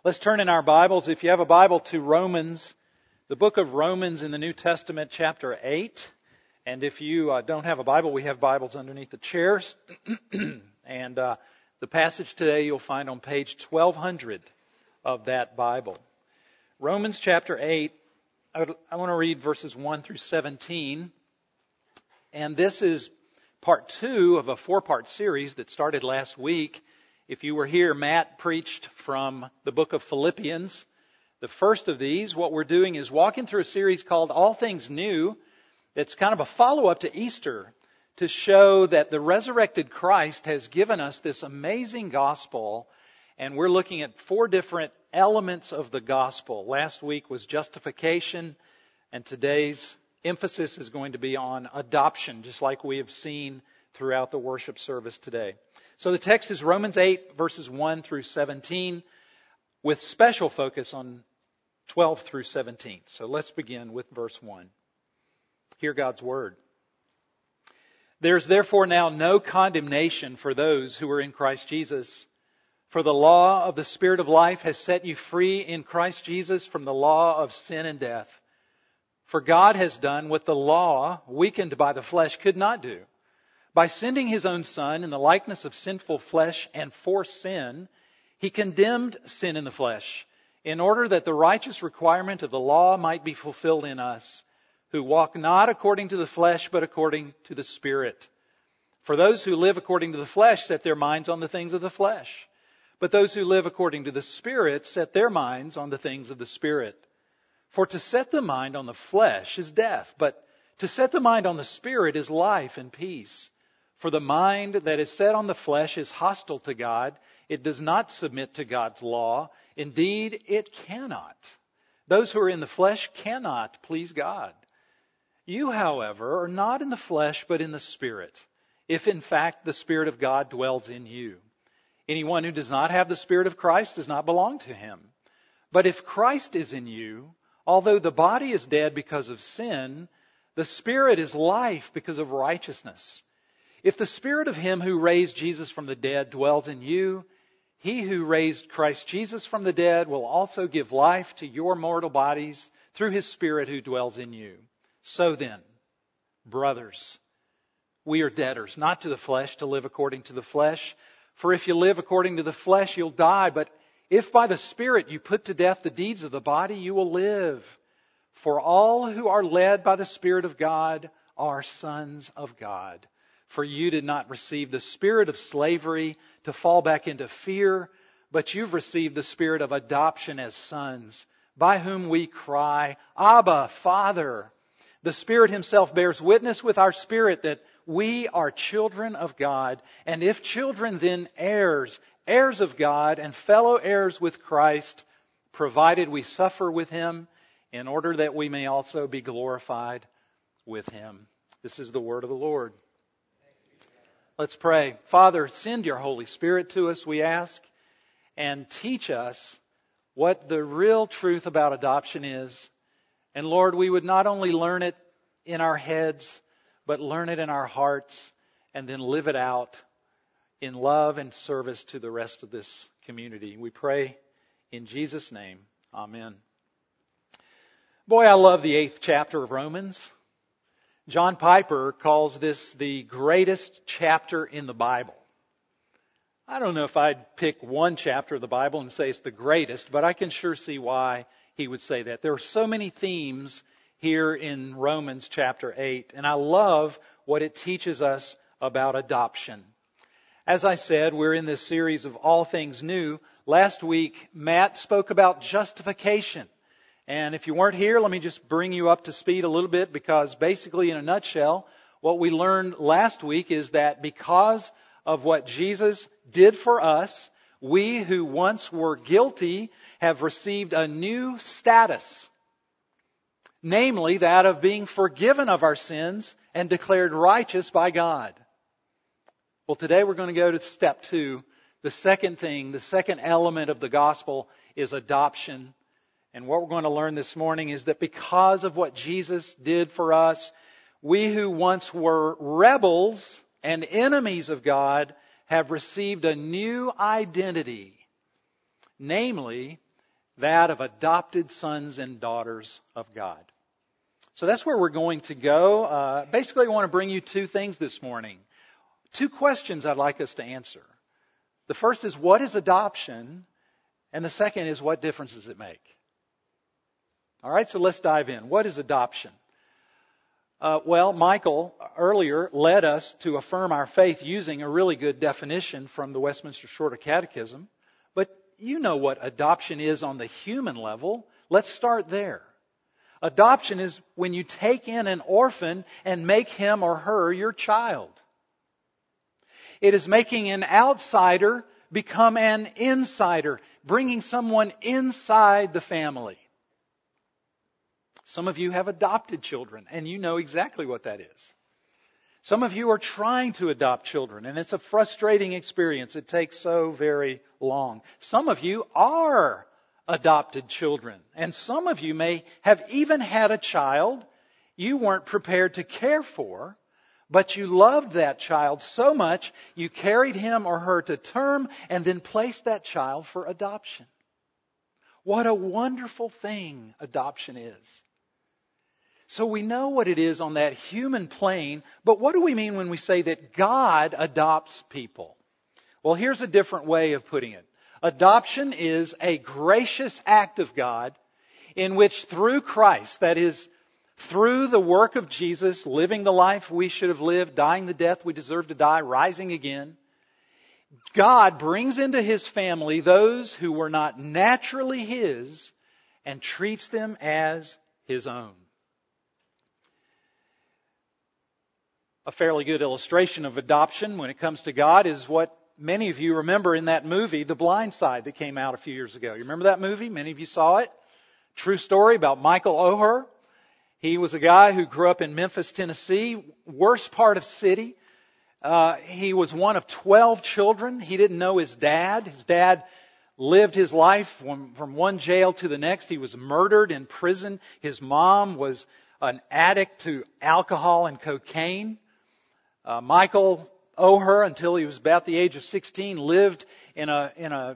Let's turn in our Bibles, if you have a Bible, to Romans, the book of Romans in the New Testament, chapter 8. And if you don't have a Bible, we have Bibles underneath the chairs. And the passage today you'll find on page 1200 of that Bible. Romans chapter 8, I want to read verses 1 through 17. And this is part 2 of a 4-part series that started last week. If you were here, Matt preached from the book of Philippians. The first of these, what we're doing is walking through a series called All Things New. That's kind of a follow-up to Easter to show that the resurrected Christ has given us this amazing gospel. And we're looking at 4 different elements of the gospel. Last week was justification, and today's emphasis is going to be on adoption, just like we have seen throughout the worship service today. So the text is Romans 8, verses 1 through 17, with special focus on 12 through 17. So let's begin with verse 1. Hear God's word. There is therefore now no condemnation for those who are in Christ Jesus. For the law of the Spirit of life has set you free in Christ Jesus from the law of sin and death. For God has done what the law, weakened by the flesh, could not do. By sending His own Son in the likeness of sinful flesh and for sin, He condemned sin in the flesh, in order that the righteous requirement of the law might be fulfilled in us, who walk not according to the flesh, but according to the Spirit. For those who live according to the flesh set their minds on the things of the flesh, but those who live according to the Spirit set their minds on the things of the Spirit. For to set the mind on the flesh is death, but to set the mind on the Spirit is life and peace. For the mind that is set on the flesh is hostile to God. It does not submit to God's law. Indeed, it cannot. Those who are in the flesh cannot please God. You, however, are not in the flesh, but in the Spirit, if in fact the Spirit of God dwells in you. Anyone who does not have the Spirit of Christ does not belong to Him. But if Christ is in you, although the body is dead because of sin, the Spirit is life because of righteousness. If the Spirit of Him who raised Jesus from the dead dwells in you, He who raised Christ Jesus from the dead will also give life to your mortal bodies through His Spirit who dwells in you. So then, brothers, we are debtors, not to the flesh, to live according to the flesh. For if you live according to the flesh, you'll die. But if by the Spirit you put to death the deeds of the body, you will live. For all who are led by the Spirit of God are sons of God. For you did not receive the spirit of slavery to fall back into fear, but you've received the spirit of adoption as sons, by whom we cry, Abba, Father. The Spirit Himself bears witness with our spirit that we are children of God, and if children, then heirs, heirs of God, and fellow heirs with Christ, provided we suffer with Him, in order that we may also be glorified with Him. This is the word of the Lord. Let's pray. Father, send your Holy Spirit to us, we ask, and teach us what the real truth about adoption is. And Lord, we would not only learn it in our heads, but learn it in our hearts and then live it out in love and service to the rest of this community. We pray in Jesus' name. Amen. Boy, I love the 8th chapter of Romans. John Piper calls this the greatest chapter in the Bible. I don't know if I'd pick one chapter of the Bible and say it's the greatest, but I can sure see why he would say that. There are so many themes here in Romans chapter 8, and I love what it teaches us about adoption. As I said, we're in this series of All Things New. Last week, Matt spoke about justification. And if you weren't here, let me just bring you up to speed a little bit, because basically in a nutshell, what we learned last week is that because of what Jesus did for us, we who once were guilty have received a new status, namely that of being forgiven of our sins and declared righteous by God. Well, today we're going to go to step 2. The second thing, the second element of the gospel is adoption. And what we're going to learn this morning is that because of what Jesus did for us, we who once were rebels and enemies of God have received a new identity, namely that of adopted sons and daughters of God. So that's where we're going to go. Basically, I want to bring you two things this morning. Two questions I'd like us to answer. The first is, what is adoption? And the second is, what difference does it make? All right, so let's dive in. What is adoption? Well, Michael earlier led us to affirm our faith using a really good definition from the Westminster Shorter Catechism. But you know what adoption is on the human level. Let's start there. Adoption is when you take in an orphan and make him or her your child. It is making an outsider become an insider, bringing someone inside the family. Some of you have adopted children, and you know exactly what that is. Some of you are trying to adopt children, and it's a frustrating experience. It takes so very long. Some of you are adopted children, and some of you may have even had a child you weren't prepared to care for, but you loved that child so much you carried him or her to term and then placed that child for adoption. What a wonderful thing adoption is. So we know what it is on that human plane, but what do we mean when we say that God adopts people? Well, here's a different way of putting it. Adoption is a gracious act of God in which through Christ, that is, through the work of Jesus, living the life we should have lived, dying the death we deserve to die, rising again, God brings into His family those who were not naturally His and treats them as His own. A fairly good illustration of adoption when it comes to God is what many of you remember in that movie, The Blind Side, that came out a few years ago. You remember that movie? Many of you saw it. True story about Michael Oher. He was a guy who grew up in Memphis, Tennessee, worst part of city. He was one of 12 children. He didn't know his dad. His dad lived his life from one jail to the next. He was murdered in prison. His mom was an addict to alcohol and cocaine. Michael Oher, until he was about the age of 16, lived in a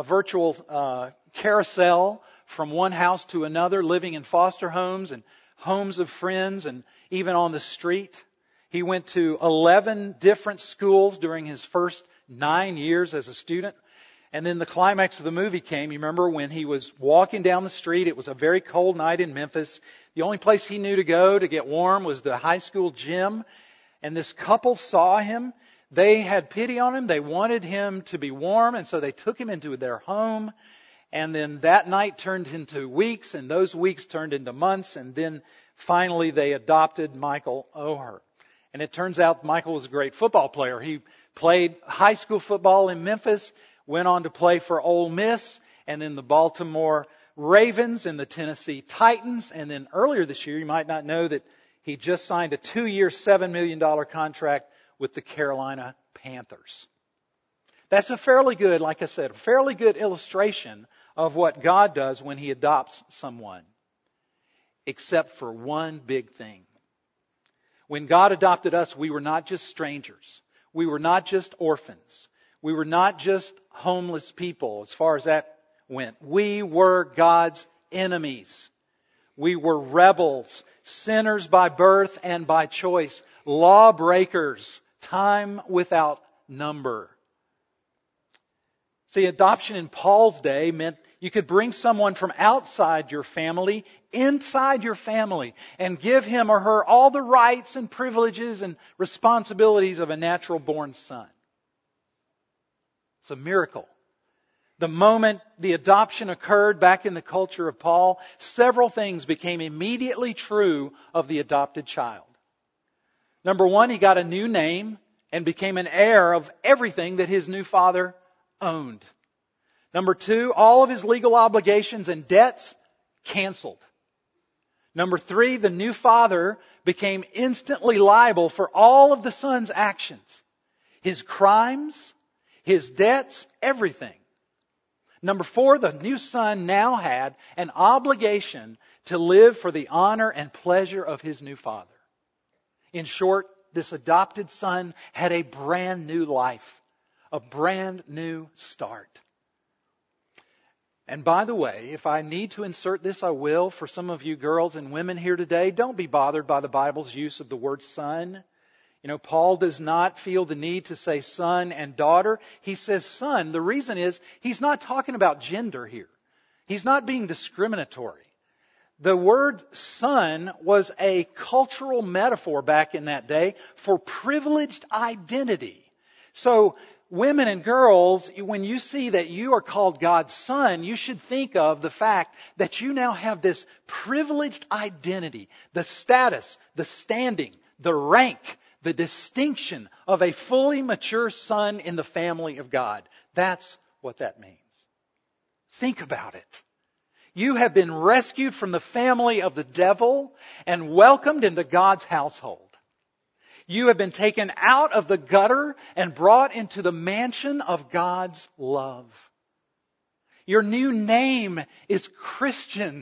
virtual carousel from one house to another, living in foster homes and homes of friends and even on the street. He went to 11 different schools during his first 9 years as a student. And then the climax of the movie came. You remember when he was walking down the street. It was a very cold night in Memphis. The only place he knew to go to get warm was the high school gym. And this couple saw him. They had pity on him. They wanted him to be warm. And so they took him into their home. And then that night turned into weeks. And those weeks turned into months. And then finally they adopted Michael Oher. And it turns out Michael was a great football player. He played high school football in Memphis, went on to play for Ole Miss, and then the Baltimore Ravens and the Tennessee Titans. And then earlier this year, you might not know that he just signed a 2-year, $7 million contract with the Carolina Panthers. That's a fairly good, like I said, a fairly good illustration of what God does when He adopts someone. Except for one big thing. When God adopted us, we were not just strangers. We were not just orphans. We were not just homeless people as far as that went. We were God's enemies. We were rebels, sinners by birth and by choice, lawbreakers, time without number. See, adoption in Paul's day meant you could bring someone from outside your family, inside your family, and give him or her all the rights and privileges and responsibilities of a natural born son. It's a miracle. The moment the adoption occurred back in the culture of Paul, several things became immediately true of the adopted child. Number one, he got a new name and became an heir of everything that his new father owned. Number two, all of his legal obligations and debts canceled. Number three, the new father became instantly liable for all of the son's actions. His crimes, his debts, everything. Number four, the new son now had an obligation to live for the honor and pleasure of his new father. In short, this adopted son had a brand new life, a brand new start. And by the way, if I need to insert this, I will. For some of you girls and women here today, don't be bothered by the Bible's use of the word son. Paul does not feel the need to say son and daughter. He says son. The reason is he's not talking about gender here. He's not being discriminatory. The word son was a cultural metaphor back in that day for privileged identity. So women and girls, when you see that you are called God's son, you should think of the fact that you now have this privileged identity, the status, the standing, the rank, the distinction of a fully mature son in the family of God. That's what that means. Think about it. You have been rescued from the family of the devil and welcomed into God's household. You have been taken out of the gutter and brought into the mansion of God's love. Your new name is Christian.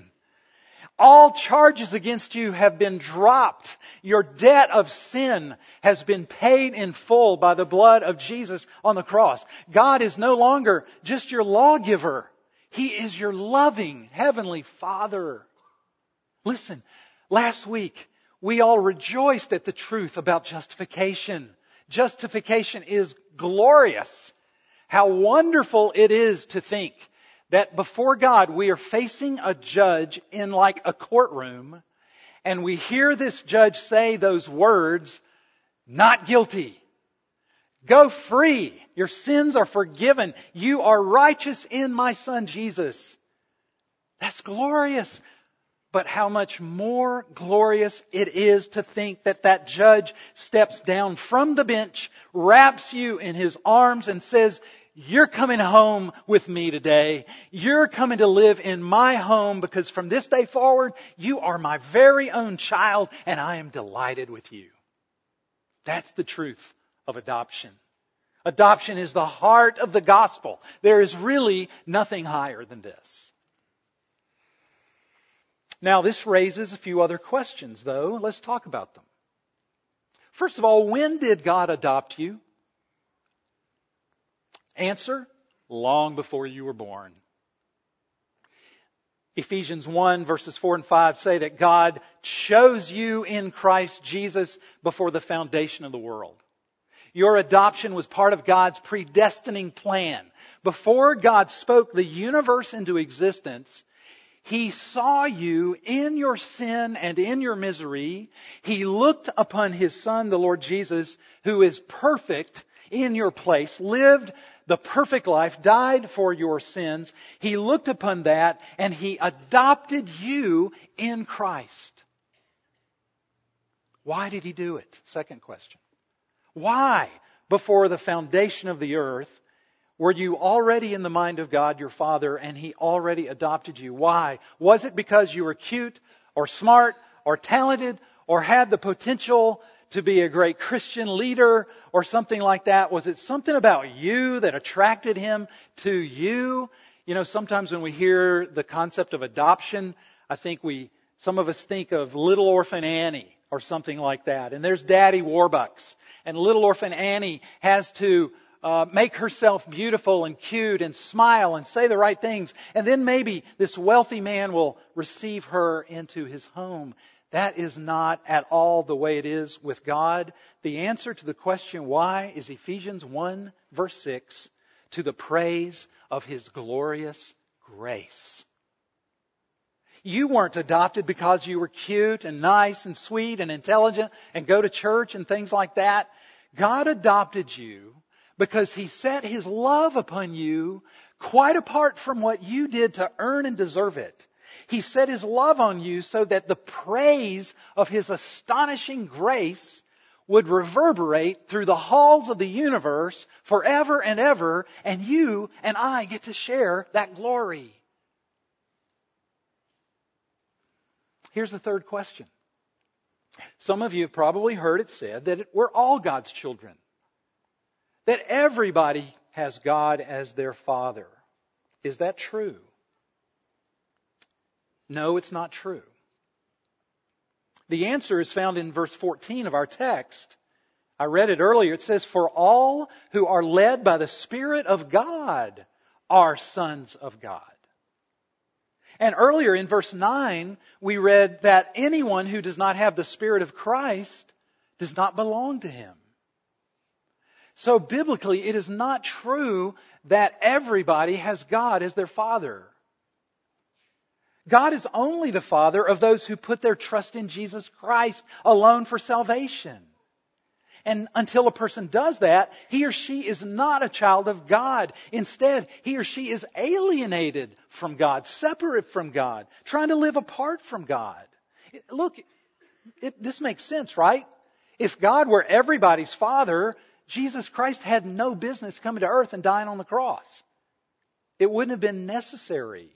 All charges against you have been dropped. Your debt of sin has been paid in full by the blood of Jesus on the cross. God is no longer just your lawgiver. He is your loving Heavenly Father. Listen, last week we all rejoiced at the truth about justification. Justification is glorious. How wonderful it is to think that before God we are facing a judge in like a courtroom, and we hear this judge say those words, "Not guilty. Go free. Your sins are forgiven. You are righteous in my Son Jesus." That's glorious. But how much more glorious it is to think that that judge steps down from the bench, wraps you in his arms and says, "You're coming home with me today. You're coming to live in my home because from this day forward, you are my very own child and I am delighted with you." That's the truth of adoption. Adoption is the heart of the gospel. There is really nothing higher than this. Now, this raises a few other questions, though. Let's talk about them. First of all, when did God adopt you? Answer, long before you were born. Ephesians 1 verses 4 and 5 say that God chose you in Christ Jesus before the foundation of the world. Your adoption was part of God's predestining plan. Before God spoke the universe into existence, He saw you in your sin and in your misery. He looked upon His Son, the Lord Jesus, who is perfect in your place, lived the perfect life, died for your sins. He looked upon that and He adopted you in Christ. Why did He do it? Second question. Why, before the foundation of the earth, were you already in the mind of God, your Father, and He already adopted you? Why? Was it because you were cute or smart or talented or had the potential to be a great Christian leader or something like that? Was it something about you that attracted Him to you? You know, sometimes when we hear the concept of adoption, I think some of us think of Little Orphan Annie or something like that. And there's Daddy Warbucks. And Little Orphan Annie has to make herself beautiful and cute and smile and say the right things. And then maybe this wealthy man will receive her into his home. That is not at all the way it is with God. The answer to the question why is Ephesians 1 verse 6, to the praise of His glorious grace. You weren't adopted because you were cute and nice and sweet and intelligent and go to church and things like that. God adopted you because He set His love upon you quite apart from what you did to earn and deserve it. He set His love on you so that the praise of His astonishing grace would reverberate through the halls of the universe forever and ever, and you and I get to share that glory. Here's the third question. Some of you have probably heard it said that we're all God's children. That everybody has God as their Father. Is that true? No, it's not true. The answer is found in verse 14 of our text. I read it earlier. It says, "For all who are led by the Spirit of God are sons of God." And earlier in verse 9, we read that anyone who does not have the Spirit of Christ does not belong to Him. So biblically, it is not true that everybody has God as their Father. God is only the Father of those who put their trust in Jesus Christ alone for salvation. And until a person does that, he or she is not a child of God. Instead, he or she is alienated from God, separate from God, trying to live apart from God. Look, this makes sense, right? If God were everybody's Father, Jesus Christ had no business coming to earth and dying on the cross. It wouldn't have been necessary.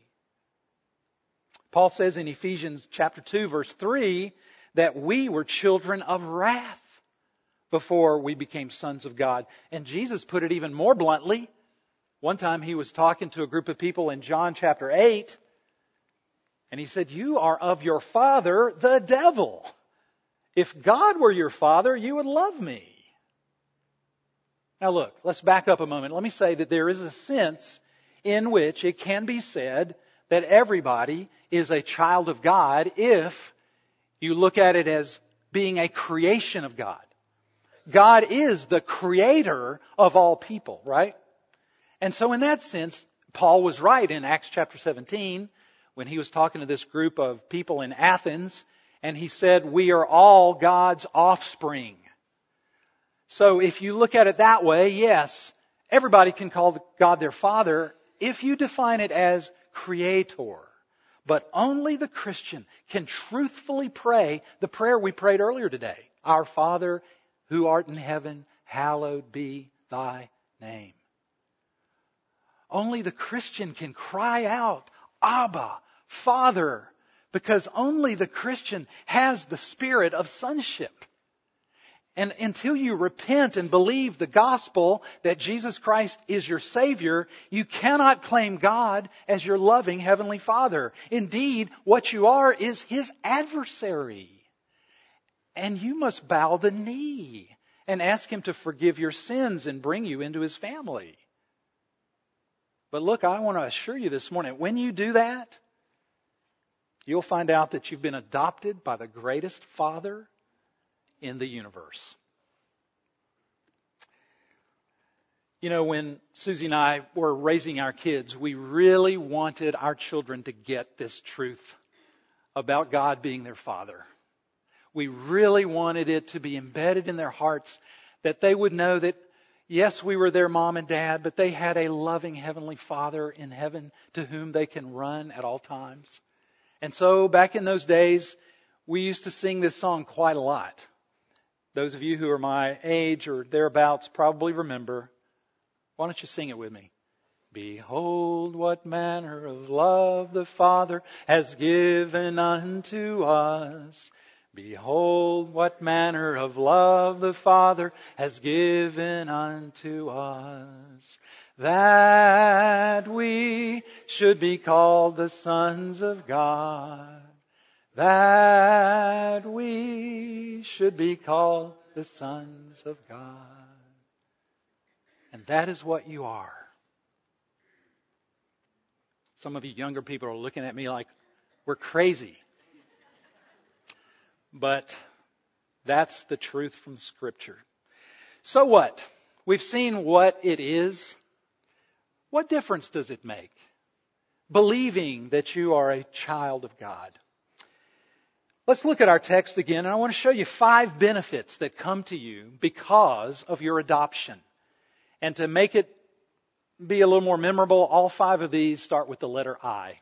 Paul says in Ephesians chapter 2, verse 3, that we were children of wrath before we became sons of God. And Jesus put it even more bluntly. One time he was talking to a group of people in John chapter 8, and he said, "You are of your father, the devil. If God were your father, you would love me." Now look, let's back up a moment. Let me say that there is a sense in which it can be said that everybody is a child of God if you look at it as being a creation of God. God is the creator of all people, right? And so in that sense, Paul was right in Acts chapter 17 when he was talking to this group of people in Athens, and he said, "We are all God's offspring." So if you look at it that way, yes, everybody can call God their Father if you define it as creator. But only the Christian can truthfully pray the prayer we prayed earlier today. Our Father who art in heaven, hallowed be thy name. Only the Christian can cry out, Abba, Father, because only the Christian has the spirit of sonship. And until you repent and believe the gospel that Jesus Christ is your Savior, you cannot claim God as your loving Heavenly Father. Indeed, what you are is His adversary. And you must bow the knee and ask Him to forgive your sins and bring you into His family. But look, I want to assure you this morning, when you do that, you'll find out that you've been adopted by the greatest Father in the universe. You know, when Susie and I were raising our kids, we really wanted our children to get this truth about God being their Father. We really wanted it to be embedded in their hearts, that they would know that, yes, we were their mom and dad, but they had a loving Heavenly Father in heaven to whom they can run at all times. And so back in those days, we used to sing this song quite a lot. Those of you who are my age or thereabouts probably remember. Why don't you sing it with me? Behold, what manner of love the Father has given unto us. Behold, what manner of love the Father has given unto us, that we should be called the sons of God. That we should be called the sons of God. And that is what you are. Some of you younger people are looking at me like we're crazy. But that's the truth from Scripture. So what? We've seen what it is. What difference does it make? Believing that you are a child of God. Let's look at our text again, and I want to show you 5 benefits that come to you because of your adoption. And to make it be a little more memorable, all 5 of these start with the letter I.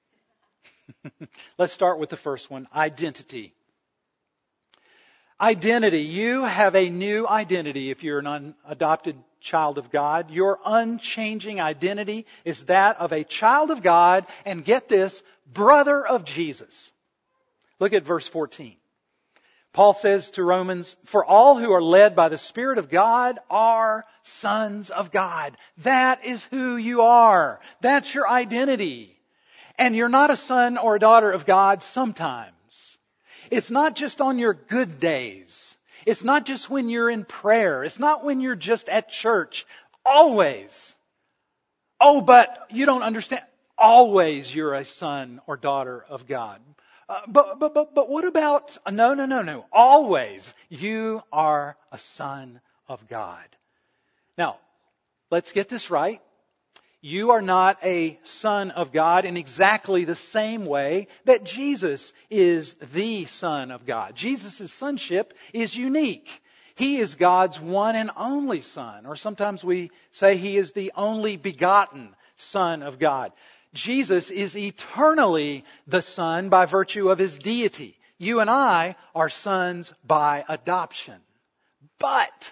Let's start with the first one, identity. Identity. You have a new identity if you're an unadopted child of God. Your unchanging identity is that of a child of God, and get this, brother of Jesus. Look at verse 14. Paul says to Romans, "For all who are led by the Spirit of God are sons of God." That is who you are. That's your identity. And you're not a son or a daughter of God sometimes. It's not just on your good days. It's not just when you're in prayer. It's not when you're just at church. Always. Oh, but you don't understand. Always you're a son or daughter of God. But what about, no. Always you are a son of God. Now, let's get this right. You are not a son of God in exactly the same way that Jesus is the Son of God. Jesus' sonship is unique. He is God's one and only Son, or sometimes we say He is the only begotten Son of God. Jesus is eternally the Son by virtue of His deity. You and I are sons by adoption. But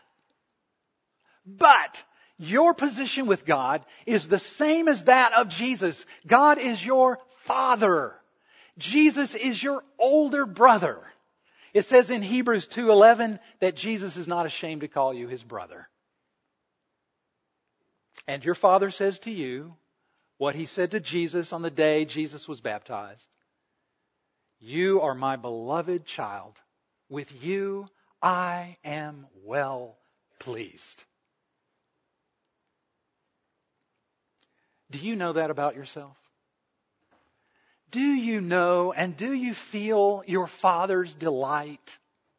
your position with God is the same as that of Jesus. God is your Father. Jesus is your older brother. It says in Hebrews 2:11 that Jesus is not ashamed to call you His brother. And your Father says to you what He said to Jesus on the day Jesus was baptized. You are my beloved child. With you I am well pleased. Do you know that about yourself? Do you know and do you feel your Father's delight?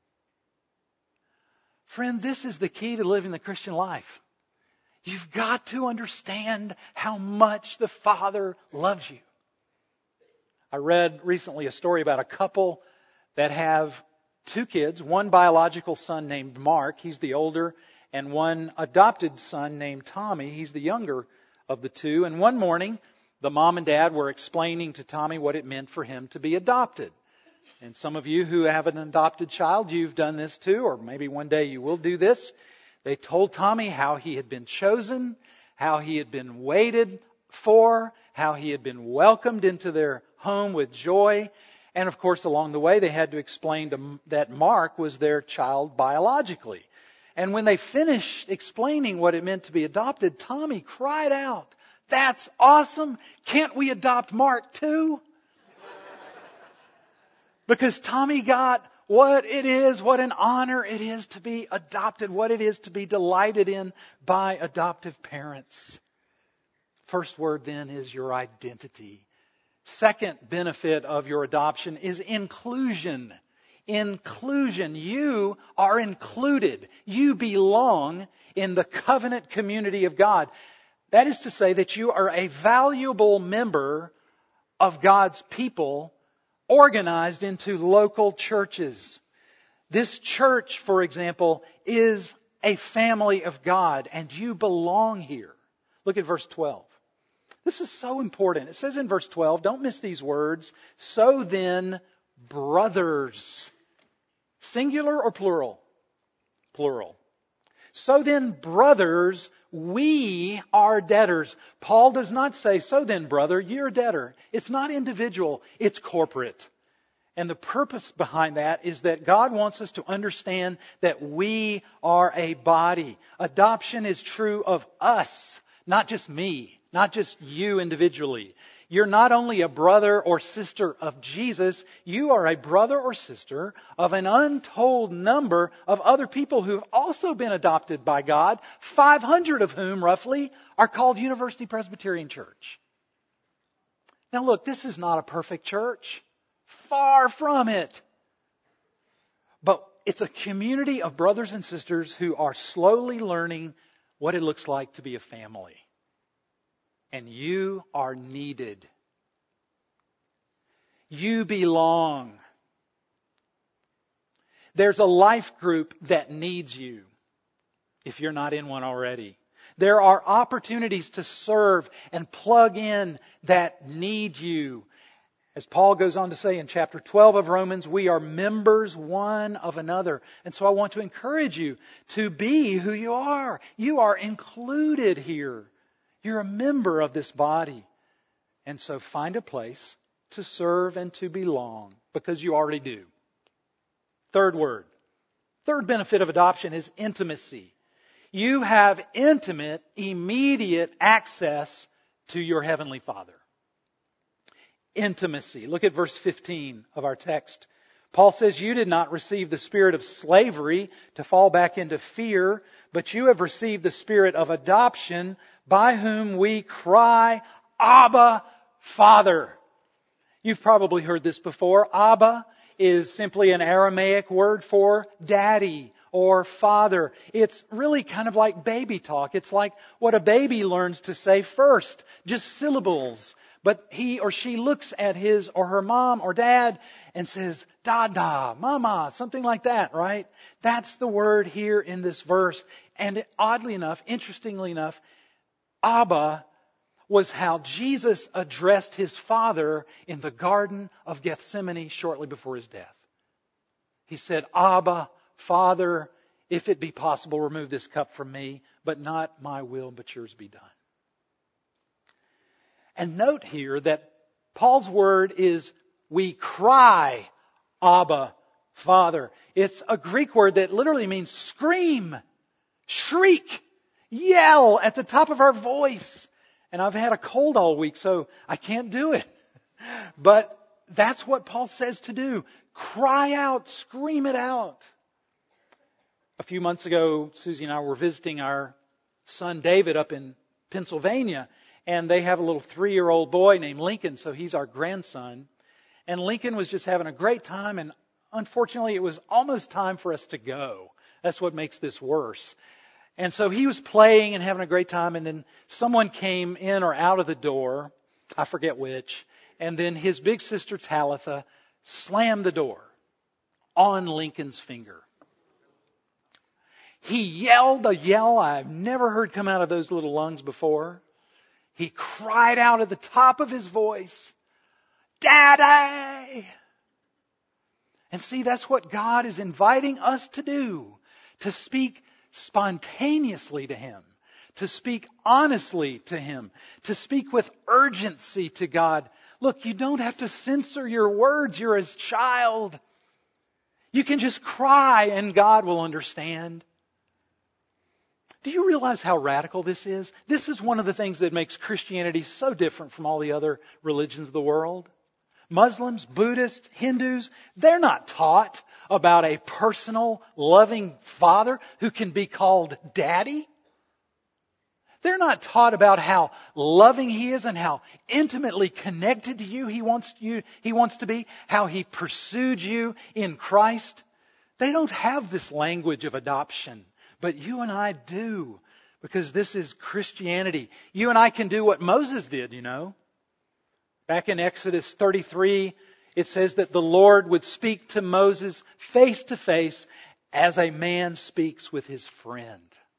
Friend, this is the key to living the Christian life. You've got to understand how much the Father loves you. I read recently a story about a couple that have 2 kids, one biological son named Mark, he's the older, and one adopted son named Tommy, he's the younger of the 2. And one morning, the mom and dad were explaining to Tommy what it meant for him to be adopted. And some of you who have an adopted child, you've done this too, or maybe one day you will do this. They told Tommy how he had been chosen, how he had been waited for, how he had been welcomed into their home with joy. And of course, along the way, they had to explain that Mark was their child biologically. And when they finished explaining what it meant to be adopted, Tommy cried out, "That's awesome! Can't we adopt Mark too?" Because Tommy got what it is, what an honor it is to be adopted, what it is to be delighted in by adoptive parents. First word then is your identity. Second benefit of your adoption is inclusion. Inclusion. You are included. You belong in the covenant community of God. That is to say that you are a valuable member of God's people organized into local churches. This church, for example, is a family of God and you belong here. Look at verse 12. This is so important. It says in verse 12, don't miss these words, so then, brothers. Singular or plural? Plural. So then, brothers, we are debtors. Paul does not say, so then, brother, you're a debtor. It's not individual, it's corporate. And the purpose behind that is that God wants us to understand that we are a body. Adoption is true of us, not just me, not just you individually. You're not only a brother or sister of Jesus, you are a brother or sister of an untold number of other people who've also been adopted by God, 500 of whom, roughly, are called University Presbyterian Church. Now look, this is not a perfect church. Far from it. But it's a community of brothers and sisters who are slowly learning what it looks like to be a family. And you are needed. You belong. There's a life group that needs you, if you're not in one already. There are opportunities to serve and plug in that need you. As Paul goes on to say in chapter 12 of Romans, we are members one of another. And so I want to encourage you to be who you are. You are included here. You're a member of this body. And so find a place to serve and to belong, because you already do. Third word. Third benefit of adoption is intimacy. You have intimate, immediate access to your Heavenly Father. Intimacy. Look at verse 15 of our text. Paul says, you did not receive the spirit of slavery to fall back into fear, but you have received the spirit of adoption, by whom we cry, Abba, Father. You've probably heard this before. Abba is simply an Aramaic word for daddy or father. It's really kind of like baby talk. It's like what a baby learns to say first, just syllables. But he or she looks at his or her mom or dad and says, Dada, Mama, something like that, right? That's the word here in this verse. And oddly enough, interestingly enough, Abba was how Jesus addressed his Father in the Garden of Gethsemane shortly before his death. He said, Abba, Father, if it be possible, remove this cup from me, but not my will, but yours be done. And note here that Paul's word is, we cry, Abba, Father. It's a Greek word that literally means scream, shriek, yell at the top of our voice. And I've had a cold all week, so I can't do it. But that's what Paul says to do. Cry out, scream it out. A few months ago, Susie and I were visiting our son David up in Pennsylvania, and they have a little 3-year-old boy named Lincoln, so he's our grandson. And Lincoln was just having a great time, and unfortunately it was almost time for us to go. That's what makes this worse. And so he was playing and having a great time, and then someone came in or out of the door, I forget which, and then his big sister Talitha slammed the door on Lincoln's finger. He yelled a yell I've never heard come out of those little lungs before. He cried out at the top of his voice, Daddy! And see, that's what God is inviting us to do, to speak spontaneously to Him, to speak honestly to Him, to speak with urgency to God. Look, you don't have to censor your words. You're His child. You can just cry and God will understand. Do you realize how radical this is? This is one of the things that makes Christianity so different from all the other religions of the world. Muslims, Buddhists, Hindus, they're not taught about a personal, loving Father who can be called Daddy. They're not taught about how loving He is and how intimately connected to you He wants to be, how He pursued you in Christ. They don't have this language of adoption, but you and I do, because this is Christianity. You and I can do what Moses did, you know. Back in Exodus 33, it says that the Lord would speak to Moses face to face as a man speaks with his friend.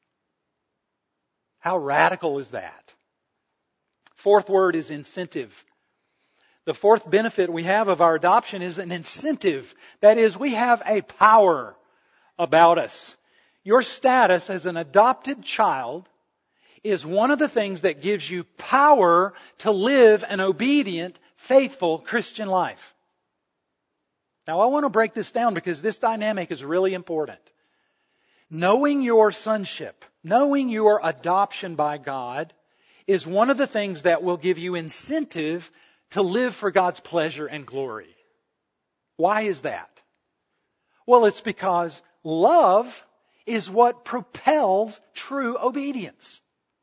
How radical is that? Fourth word is incentive. The fourth benefit we have of our adoption is an incentive. That is, we have a power about us. Your status as an adopted child is one of the things that gives you power to live an obedient, faithful Christian life. Now, I want to break this down because this dynamic is really important. Knowing your sonship, knowing your adoption by God, is one of the things that will give you incentive to live for God's pleasure and glory. Why is that? Well, it's because love is what propels true obedience.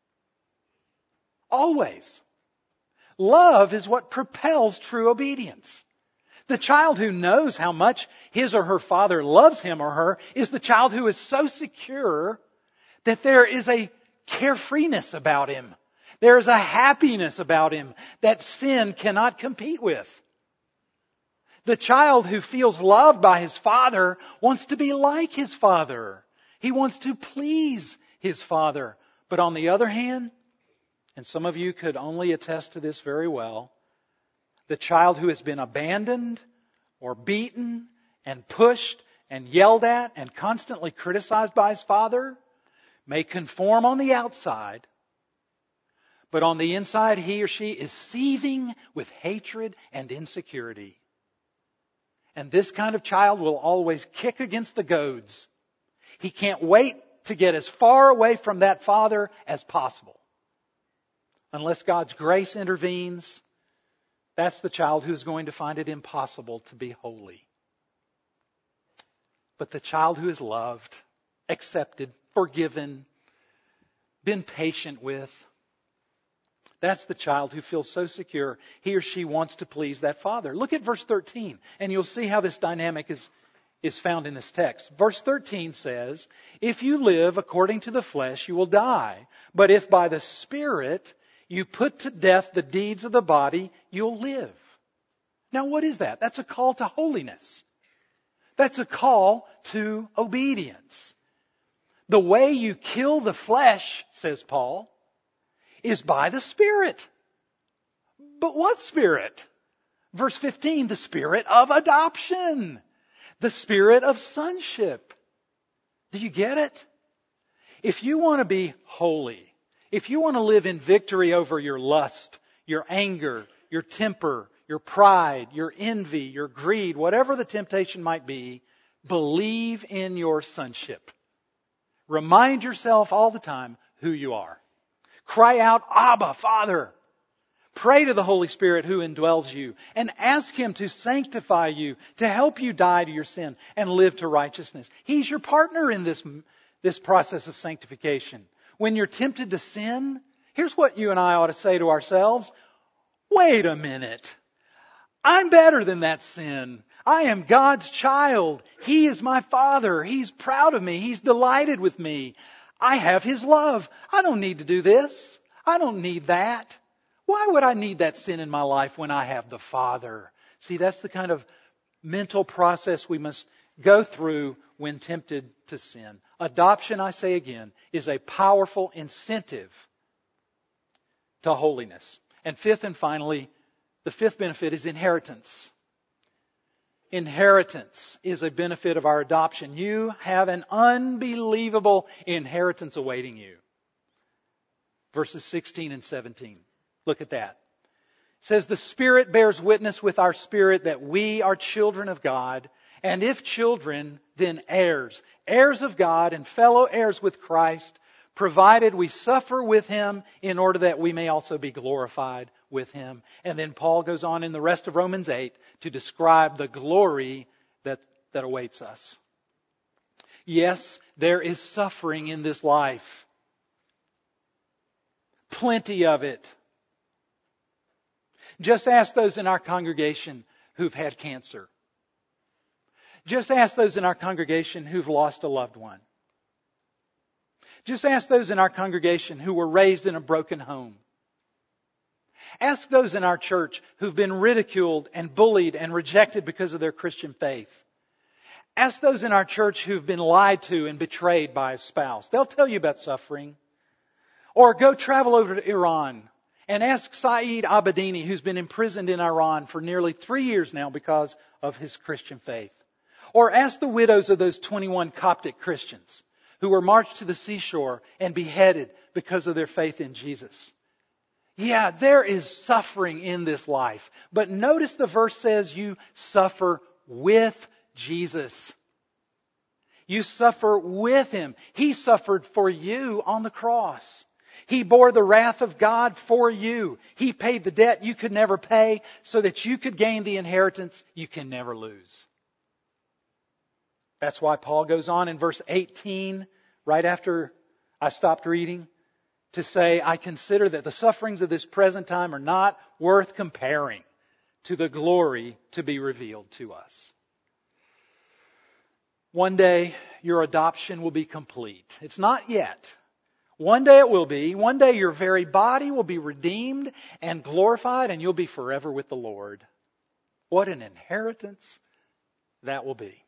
Always. Love is what propels true obedience. The child who knows how much his or her father loves him or her is the child who is so secure that there is a carefreeness about him. There is a happiness about him that sin cannot compete with. The child who feels loved by his father wants to be like his father. He wants to please his father. But on the other hand, and some of you could only attest to this very well, the child who has been abandoned or beaten and pushed and yelled at and constantly criticized by his father may conform on the outside, but on the inside he or she is seething with hatred and insecurity. And this kind of child will always kick against the goads. He can't wait to get as far away from that father as possible. Unless God's grace intervenes, that's the child who's going to find it impossible to be holy. But the child who is loved, accepted, forgiven, been patient with, That's the child who feels so secure he or she wants to please that father. Look at verse 13, and you'll see how this dynamic is found in this text. Verse 13 says, "If you live according to the flesh, you will die. But if by the Spirit you put to death the deeds of the body, you'll live." Now what is that? That's a call to holiness. That's a call to obedience. The way you kill the flesh, says Paul, is by the Spirit. But what Spirit? Verse 15, the Spirit of adoption. The Spirit of sonship. Do you get it? If you want to be holy, if you want to live in victory over your lust, your anger, your temper, your pride, your envy, your greed, whatever the temptation might be, believe in your sonship. Remind yourself all the time who you are. Cry out, "Abba, Father." Pray to the Holy Spirit who indwells you and ask Him to sanctify you, to help you die to your sin and live to righteousness. He's your partner in this process of sanctification. When you're tempted to sin, here's what you and I ought to say to ourselves. Wait a minute. I'm better than that sin. I am God's child. He is my Father. He's proud of me. He's delighted with me. I have His love. I don't need to do this. I don't need that. Why would I need that sin in my life when I have the Father? See, that's the kind of mental process we must go through when tempted to sin. Adoption, I say again, is a powerful incentive to holiness. And fifth and finally, the fifth benefit is inheritance. Inheritance is a benefit of our adoption. You have an unbelievable inheritance awaiting you. Verses 16 and 17. Look at that. It says, "The Spirit bears witness with our spirit that we are children of God, and if children, then heirs, heirs of God and fellow heirs with Christ, provided we suffer with Him in order that we may also be glorified with Him." And then Paul goes on in the rest of Romans 8 to describe the glory that awaits us. Yes, there is suffering in this life. Plenty of it. Just ask those in our congregation who've had cancer. Just ask those in our congregation who've lost a loved one. Just ask those in our congregation who were raised in a broken home. Ask those in our church who've been ridiculed and bullied and rejected because of their Christian faith. Ask those in our church who've been lied to and betrayed by a spouse. They'll tell you about suffering. Or go travel over to Iran and ask Saeed Abedini, who's been imprisoned in Iran for nearly 3 years now because of his Christian faith. Or ask the widows of those 21 Coptic Christians who were marched to the seashore and beheaded because of their faith in Jesus. Yeah, there is suffering in this life. But notice the verse says you suffer with Jesus. You suffer with Him. He suffered for you on the cross. He bore the wrath of God for you. He paid the debt you could never pay so that you could gain the inheritance you can never lose. That's why Paul goes on in verse 18, right after I stopped reading, to say, "I consider that the sufferings of this present time are not worth comparing to the glory to be revealed to us." One day, your adoption will be complete. It's not yet. One day it will be. One day your very body will be redeemed and glorified, and you'll be forever with the Lord. What an inheritance that will be.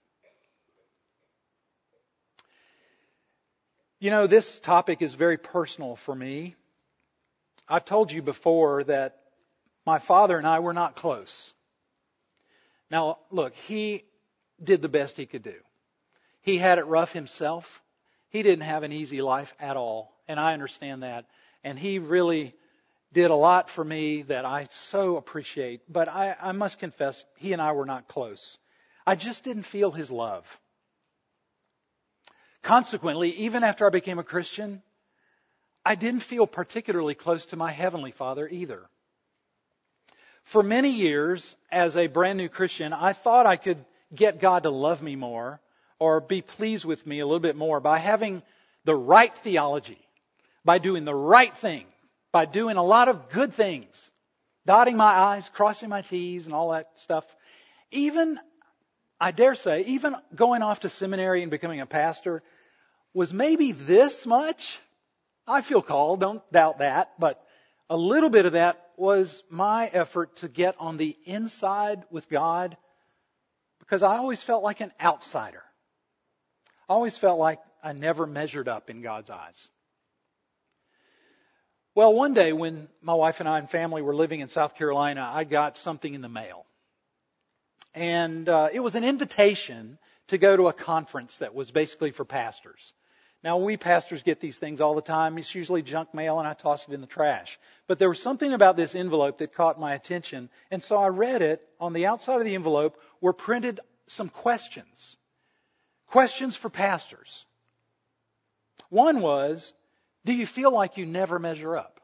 You know, this topic is very personal for me. I've told you before that my father and I were not close. Now, look, he did the best he could do. He had it rough himself. He didn't have an easy life at all, and I understand that. And he really did a lot for me that I so appreciate. But I must confess, he and I were not close. I just didn't feel his love. Consequently, even after I became a Christian, I didn't feel particularly close to my Heavenly Father either. For many years, as a brand new Christian, I thought I could get God to love me more or be pleased with me a little bit more by having the right theology, by doing the right thing, by doing a lot of good things, dotting my I's, crossing my T's, and all that stuff. Even, I dare say, even going off to seminary and becoming a pastor was maybe this much. I feel called, don't doubt that, but a little bit of that was my effort to get on the inside with God, because I always felt like an outsider. I always felt like I never measured up in God's eyes. Well, one day when my wife and I and family were living in South Carolina, I got something in the mail. And it was an invitation to go to a conference that was basically for pastors. Now, we pastors get these things all the time. It's usually junk mail, and I toss it in the trash. But there was something about this envelope that caught my attention, and so I read it. On the outside of the envelope were printed some questions. Questions for pastors. One was, do you feel like you never measure up?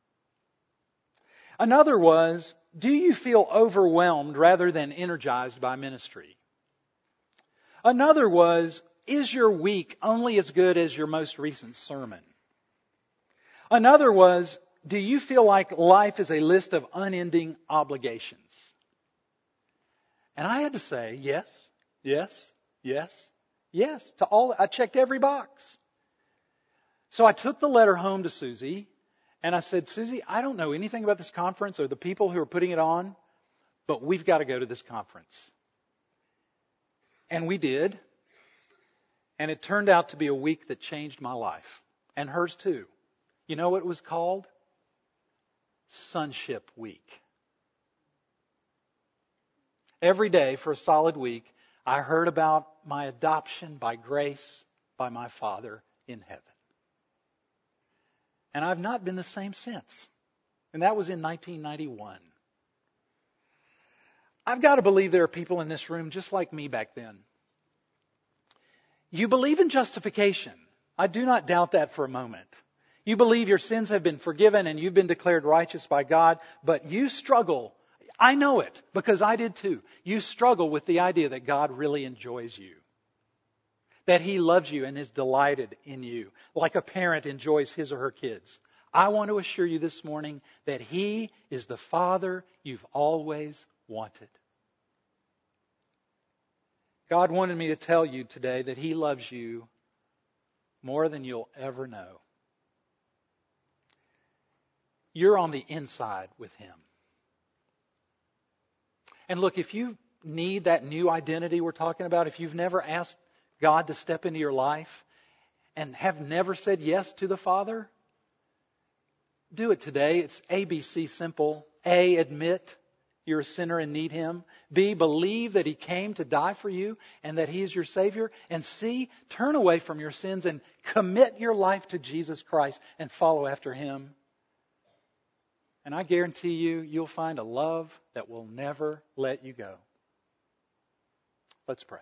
Another was, do you feel overwhelmed rather than energized by ministry? Another was, is your week only as good as your most recent sermon? Another was, do you feel like life is a list of unending obligations? And I had to say, yes, yes, yes, yes to all. I checked every box. So I took the letter home to Susie and I said, Susie, I don't know anything about this conference or the people who are putting it on, but we've got to go to this conference. And we did. And it turned out to be a week that changed my life. And hers too. You know what it was called? Sonship Week. Every day for a solid week, I heard about my adoption by grace by my Father in heaven. And I've not been the same since. And that was in 1991. I've got to believe there are people in this room just like me back then. You believe in justification. I do not doubt that for a moment. You believe your sins have been forgiven and you've been declared righteous by God, but you struggle. I know it because I did too. You struggle with the idea that God really enjoys you. That He loves you and is delighted in you, like a parent enjoys his or her kids. I want to assure you this morning that He is the Father you've always wanted. God wanted me to tell you today that He loves you more than you'll ever know. You're on the inside with Him. And look, if you need that new identity we're talking about, if you've never asked God to step into your life and have never said yes to the Father, do it today. It's ABC simple. A, admit you're a sinner and need Him. B, believe that He came to die for you and that He is your Savior. And C, turn away from your sins and commit your life to Jesus Christ and follow after Him. And I guarantee you, you'll find a love that will never let you go. Let's pray.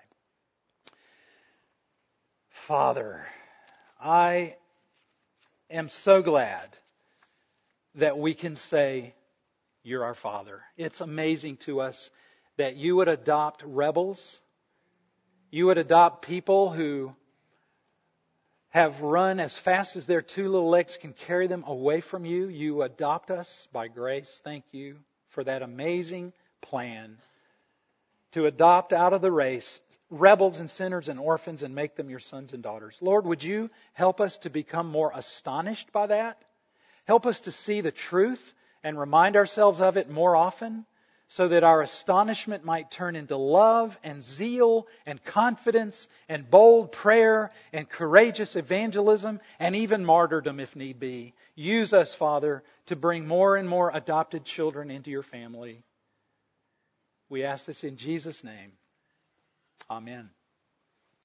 Father, I am so glad that we can say, You're our Father. It's amazing to us that You would adopt rebels. You would adopt people who have run as fast as their two little legs can carry them away from You. You adopt us by grace. Thank You for that amazing plan to adopt out of the race rebels and sinners and orphans and make them Your sons and daughters. Lord, would You help us to become more astonished by that? Help us to see the truth and remind ourselves of it more often so that our astonishment might turn into love and zeal and confidence and bold prayer and courageous evangelism and even martyrdom if need be. Use us, Father, to bring more and more adopted children into Your family. We ask this in Jesus' name. Amen.